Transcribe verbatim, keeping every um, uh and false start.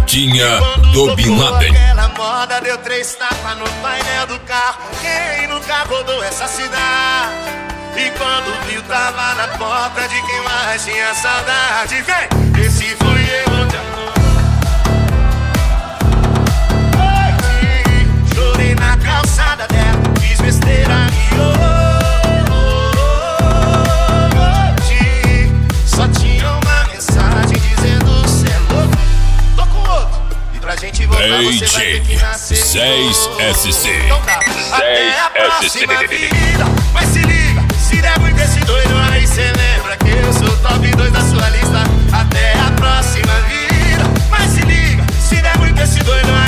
Martinha do Bin Laden. Aquela moda deu três tapas no painel do carro. Quem nunca rodou essa cidade? E quando viu tava na porta de quem mais tinha saudade. Vem, esse fui eu de amor. Chorei na calçada dela, fiz besteira e hoje só tinha uma mensagem dizendo cê é louco, tô com outro. E pra gente voltar você vai ter que nascer seis S C. Então tá, até a próxima vida. Mas se liga, se der muito esse doido aí, cê lembra que eu sou top dois da sua lista. Até a próxima vida. Mas se liga, se der muito esse doido aí.